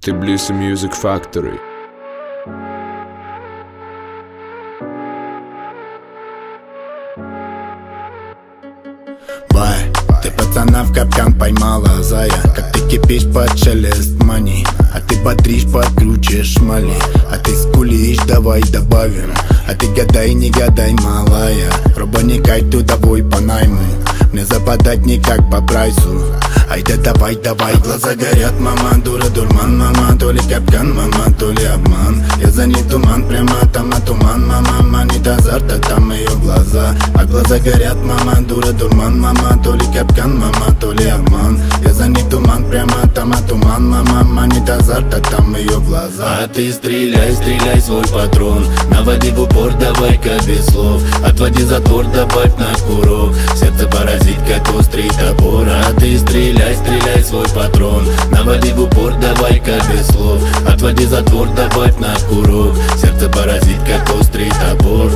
Tbilisi Music Factory. Бай, ты пацана в капкан поймала, зая. Как ты кипишь под шелест мани, а ты бодришь, подкручишь мали. А ты скулишь, давай добавим. А ты гадай, не гадай, малая. Роба не кай тудовой по найму. Мне западать никак по прайсу. Ай да давай, давай. Глаза горят, мама, дура, дурман, мама. То ли капкан, мама, то ли обман. Я за ней туман, прямо там, а туман, мама. Манит азарта, там ее глаза. А глаза горят, мама, дура, дурман, мама. То ли капкан, мама, то ли обман. Я за ней туман, прямо там, а туман, мама. Манит азарта, там ее глаза. А ты стреляй, стреляй свой патрон. Наводи в упор, давай-ка без слов. Отводи затвор, добавь на курок. Сердце поразит, как острый топор. А ты стреляй, стреляй свой патрон. Наводи в упор, давай-ка без слов. Отводи затвор, добавь на курок. Сердце поразит, как острый топор.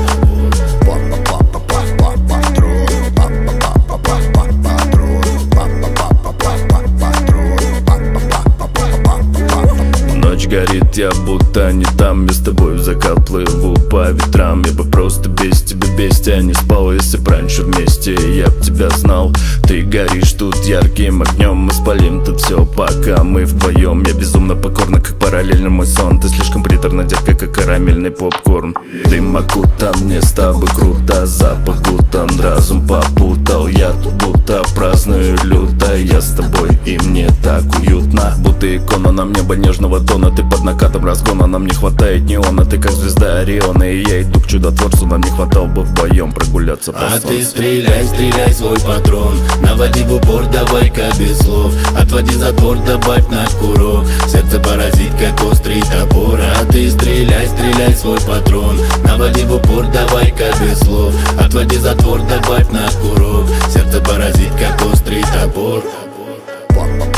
Ночь горит, я будто не там. Я с тобой в закат плыву по ветрам. Я бы просто без тебя не спал, если б раньше вместе я б тебя знал. Ты горишь тут ярким огнем. Мы спалим тут все, пока мы вдвоем. Я безумно покорна, как параллельно мой сон. Ты слишком приторна, детка, как карамельный попкорн. Дым окутан, мне с тобой круто. Запах гутан, разум попутал. Я тут будто праздную люто. Я с тобой, и мне так уютно. Будто икона, нам небо нежного тона. Ты под накатом разгона, нам не хватает неона. Ты как звезда Ориона, и я иду к чудотворцу. Нам не хватало бы вдвоем прогуляться по солнцу. А ты стреляй, стреляй свой патрон. Наводи в упор, давай-ка без слов. Отводи затвор, добавь на курок. Сердце поразит, как острый топор. А ты стреляй, стреляй свой патрон. Наводи в упор, давай-ка без слов. Отводи затвор, добавь на курок. Сердце поразит, как острый топор.